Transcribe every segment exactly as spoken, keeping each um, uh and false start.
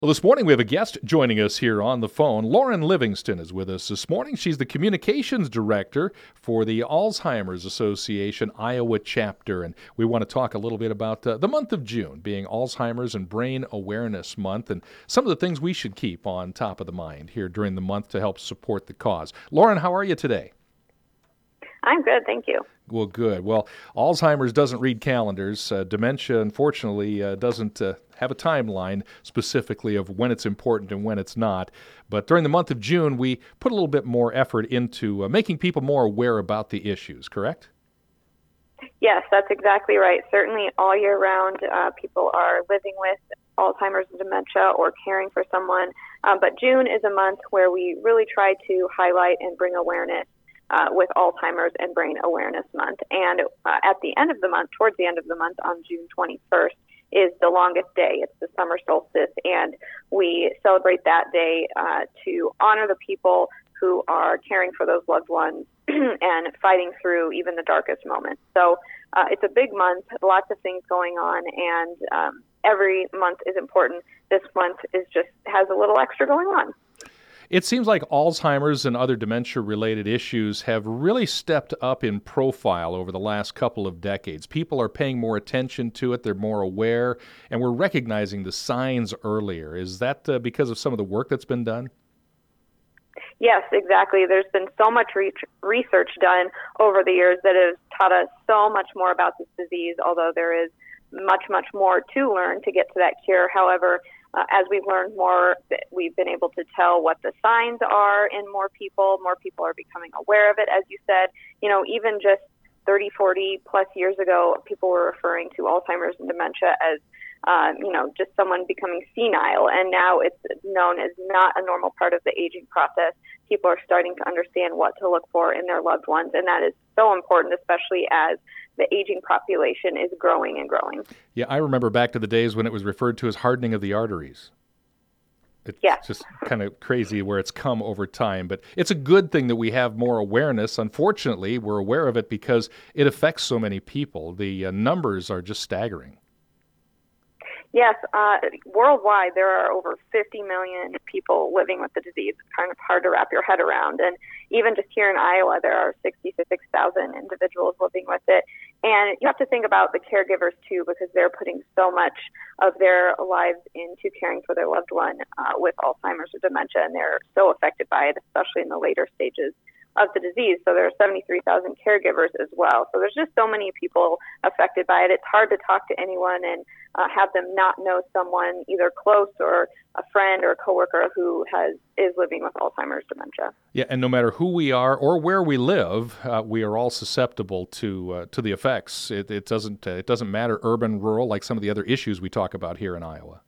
Well, this morning we have a guest joining us here on the phone. Lauren Livingston is with us this morning. She's the communications director for the Alzheimer's Association Iowa chapter, and we want to talk a little bit about uh, the month of June being Alzheimer's and Brain Awareness Month and some of the things we should keep on top of the mind here during the month to help support the cause. Lauren, how are you today? I'm good, thank you. Well, good. Well, Alzheimer's doesn't read calendars. Uh, dementia, unfortunately, uh, doesn't uh, have a timeline specifically of when it's important and when it's not. But during the month of June, we put a little bit more effort into uh, making people more aware about the issues, correct? Yes, that's exactly right. Certainly all year round, uh, people are living with Alzheimer's and dementia or caring for someone. Um, but June is a month where we really try to highlight and bring awareness Uh, with Alzheimer's and Brain Awareness Month. And uh, at the end of the month, towards the end of the month on June twenty-first, is the longest day. It's the summer solstice, and we celebrate that day uh, to honor the people who are caring for those loved ones and fighting through even the darkest moments. So uh, it's a big month, lots of things going on, and um, every month is important. This month is just has a little extra going on. It seems like Alzheimer's and other dementia-related issues have really stepped up in profile over the last couple of decades. People are paying more attention to it, they're more aware, and we're recognizing the signs earlier. Is that uh, because of some of the work that's been done? Yes, exactly. There's been so much re- research done over the years that has taught us so much more about this disease, although there is much, much more to learn to get to that cure. However, Uh, as we've learned more, we've been able to tell what the signs are in more people. More people are becoming aware of it, as you said. You know, even just thirty, forty plus years ago, people were referring to Alzheimer's and dementia as, um, you know, just someone becoming senile. And now it's known as not a normal part of the aging process. People are starting to understand what to look for in their loved ones. And that is so important, especially as the aging population is growing and growing. Yeah, I remember back to the days when it was referred to as hardening of the arteries. It's yeah. just kind of crazy where it's come over time. But it's a good thing that we have more awareness. Unfortunately, we're aware of it because it affects so many people. The uh, numbers are just staggering. Yes, uh, worldwide there are over fifty million people living with the disease. It's kind of hard to wrap your head around. And even just here in Iowa, there are sixty-six thousand individuals living with it. And you have to think about the caregivers too, because they're putting so much of their lives into caring for their loved one uh, with Alzheimer's or dementia, and they're so affected by it, especially in the later stages of the disease. So there are seventy-three thousand caregivers as well. So there's just so many people affected by it. It's hard to talk to anyone and uh, have them not know someone either close or a friend or a coworker who has is living with Alzheimer's dementia. Yeah, and no matter who we are or where we live, uh, we are all susceptible to uh, to the effects. It, it doesn't uh, it doesn't matter urban, rural, like some of the other issues we talk about here in Iowa.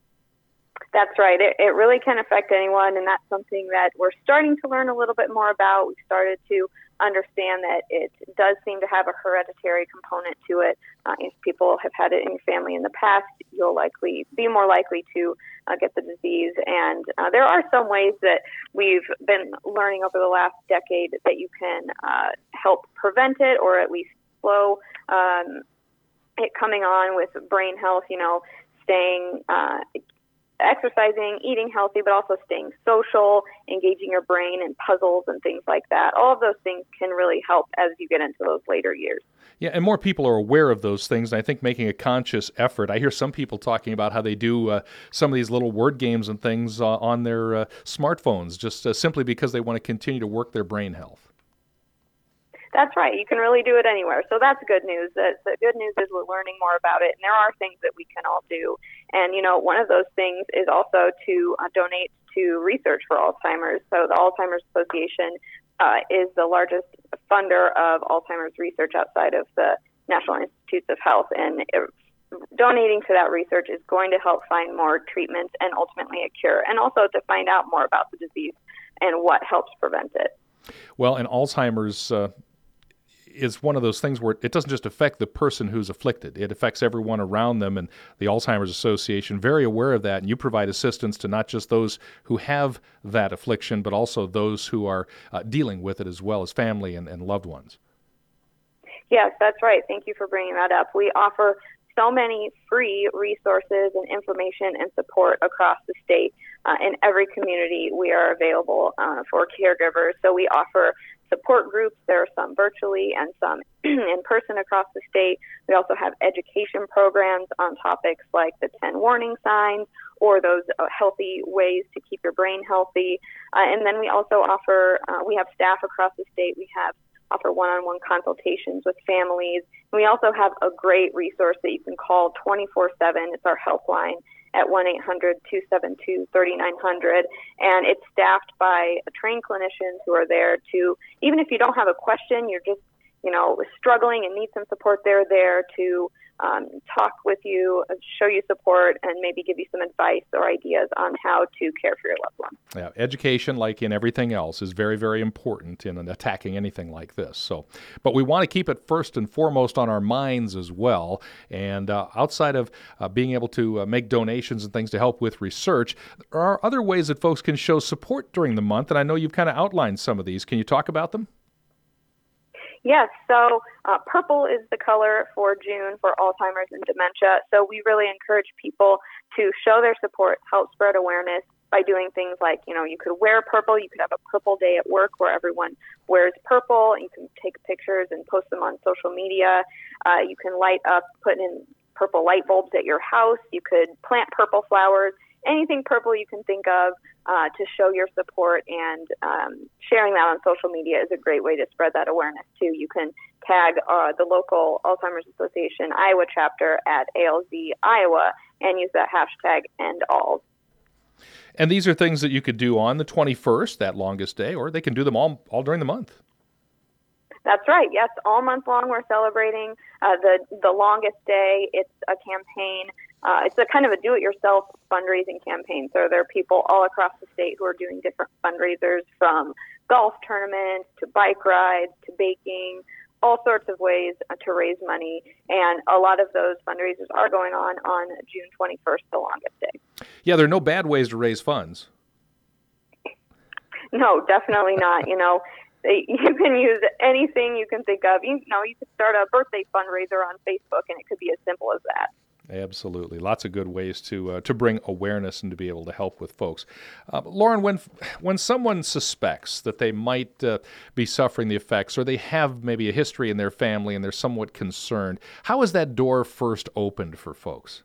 That's right. It, it really can affect anyone, and that's something that we're starting to learn a little bit more about. We've started to understand that it does seem to have a hereditary component to it. Uh, if people have had it in your family in the past, you'll likely be more likely to uh, get the disease. And uh, there are some ways that we've been learning over the last decade that you can uh, help prevent it or at least slow um, it coming on with brain health, you know, staying uh, exercising, eating healthy, but also staying social, engaging your brain in puzzles and things like that. All of those things can really help as you get into those later years. Yeah, and more people are aware of those things, and I think making a conscious effort. I hear some people talking about how they do uh, some of these little word games and things uh, on their uh, smartphones, just uh, simply because they want to continue to work their brain health. That's right. You can really do it anywhere. So that's good news. The, the good news is we're learning more about it, and there are things that we can all do. And, you know, one of those things is also to uh, donate to research for Alzheimer's. So the Alzheimer's Association uh, is the largest funder of Alzheimer's research outside of the National Institutes of Health, and it, donating to that research is going to help find more treatments and ultimately a cure, and also to find out more about the disease and what helps prevent it. Well, and Alzheimer's uh, is one of those things where it doesn't just affect the person who's afflicted. It affects everyone around them, and the Alzheimer's Association, very aware of that, and you provide assistance to not just those who have that affliction, but also those who are uh, dealing with it as well as family and, and loved ones. Yes, that's right. Thank you for bringing that up. We offer so many free resources and information and support across the state. Uh, in every community, we are available uh, for caregivers. So we offer support groups. There are some virtually and some in person across the state. We also have education programs on topics like the ten warning signs or those uh, healthy ways to keep your brain healthy. Uh, and then we also offer, uh, we have staff across the state. We have offer one-on-one consultations with families. And we also have a great resource that you can call twenty-four seven. It's our helpline at one eight hundred two seven two three nine zero zero. And it's staffed by trained clinicians who are there to, even if you don't have a question, you're just, you know, struggling and need some support, they're there to um, talk with you, show you support, and maybe give you some advice or ideas on how to care for your loved one. Yeah, education, like in everything else, is very, very important in attacking anything like this. So, but we want to keep it first and foremost on our minds as well. And uh, outside of uh, being able to uh, make donations and things to help with research, there are other ways that folks can show support during the month. And I know you've kind of outlined some of these. Can you talk about them? Yes, so uh, purple is the color for June for Alzheimer's and dementia. So we really encourage people to show their support, help spread awareness by doing things like, you know, you could wear purple. You could have a purple day at work where everyone wears purple. You can take pictures and post them on social media. Uh, you can light up, put in purple light bulbs at your house. You could plant purple flowers. Anything purple you can think of uh, to show your support, and um, sharing that on social media is a great way to spread that awareness too. You can tag uh, the local Alzheimer's Association Iowa chapter at A L Z Iowa and use that hashtag EndAlz. And these are things that you could do on the twenty-first, that longest day, or they can do them all, all during the month. That's right. Yes, all month long we're celebrating uh, the the longest day. It's a campaign. Uh, it's a kind of a do-it-yourself fundraising campaign. So there are people all across the state who are doing different fundraisers, from golf tournaments to bike rides to baking, all sorts of ways uh, to raise money. And a lot of those fundraisers are going on on June twenty-first, the longest day. Yeah, there are no bad ways to raise funds. No, definitely not. You know, you can use anything you can think of. You know, you could start a birthday fundraiser on Facebook, and it could be as simple as that. Absolutely. Lots of good ways to uh, to bring awareness and to be able to help with folks. Uh, Lauren, when when someone suspects that they might uh, be suffering the effects, or they have maybe a history in their family and they're somewhat concerned, how is that door first opened for folks?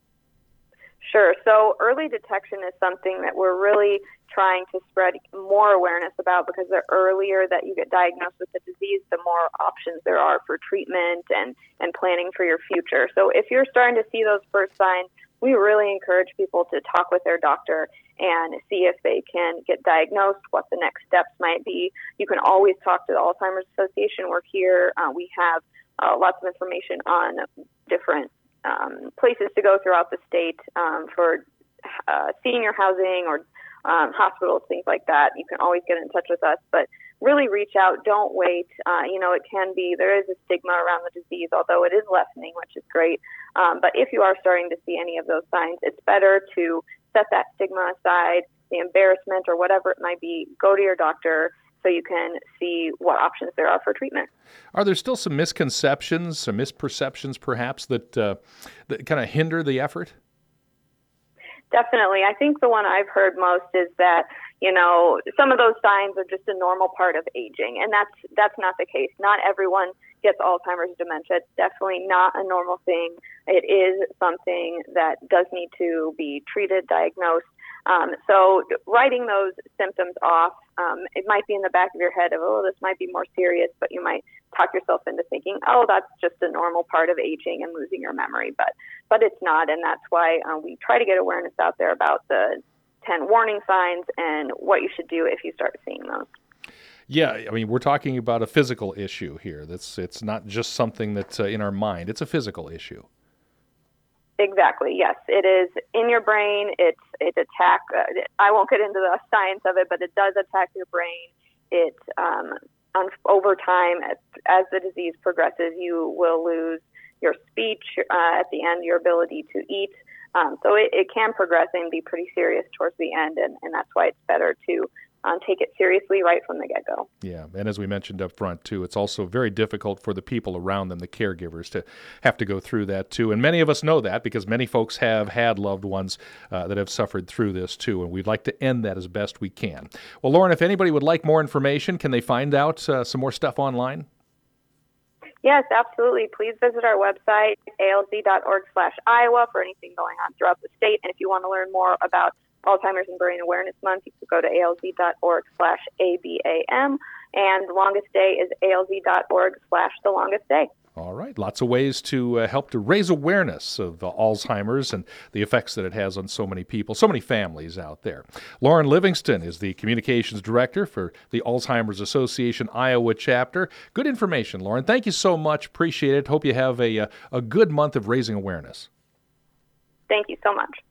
Sure. So early detection is something that we're really trying to spread more awareness about, because the earlier that you get diagnosed with the disease, the more options there are for treatment and, and planning for your future. So if you're starting to see those first signs, we really encourage people to talk with their doctor and see if they can get diagnosed, what the next steps might be. You can always talk to the Alzheimer's Association. We're here. Uh, we have uh, lots of information on different um, places to go throughout the state um, for uh, senior housing or um, hospitals, things like that. You can always get in touch with us, but really reach out. Don't wait. Uh, you know, it can be, there is a stigma around the disease, although it is lessening, which is great. Um, but if you are starting to see any of those signs, it's better to set that stigma aside, the embarrassment or whatever it might be. Go to your doctor so you can see what options there are for treatment. Are there still some misconceptions, some misperceptions perhaps that, uh, that kind of hinder the effort? Definitely. I think the one I've heard most is that, you know, some of those signs are just a normal part of aging, and that's that's not the case. Not everyone gets Alzheimer's dementia. It's definitely not a normal thing. It is something that does need to be treated, diagnosed. Um, so writing those symptoms off, um, it might be in the back of your head of, oh, this might be more serious, but you might talk yourself into thinking, oh, that's just a normal part of aging and losing your memory. But but it's not, and that's why uh, we try to get awareness out there about the ten warning signs and what you should do if you start seeing those. Yeah, I mean, we're talking about a physical issue here. That's it's not just something that's uh, in our mind. It's a physical issue. Exactly. Yes, it is in your brain. It's it attack. Uh, I won't get into the science of it, but it does attack your brain. It um, on, over time, as, as the disease progresses, you will lose your speech. Uh, at the end, your ability to eat. Um, so it, it can progress and be pretty serious towards the end, and, and that's why it's better to um, take it seriously right from the get-go. Yeah, and as we mentioned up front, too, it's also very difficult for the people around them, the caregivers, to have to go through that, too. And many of us know that because many folks have had loved ones uh, that have suffered through this, too, and we'd like to end that as best we can. Well, Lauren, if anybody would like more information, can they find out uh, some more stuff online? Yes, absolutely. Please visit our website, alz.org slash Iowa, for anything going on throughout the state. And if you want to learn more about Alzheimer's and Brain Awareness Month, you can go to alz.org slash ABAM. And the longest day is alz.org slash the longest day. All right. Lots of ways to uh, help to raise awareness of uh, Alzheimer's and the effects that it has on so many people, so many families out there. Lauren Livingston is the Communications Director for the Alzheimer's Association Iowa chapter. Good information, Lauren. Thank you so much. Appreciate it. Hope you have a, a good month of raising awareness. Thank you so much.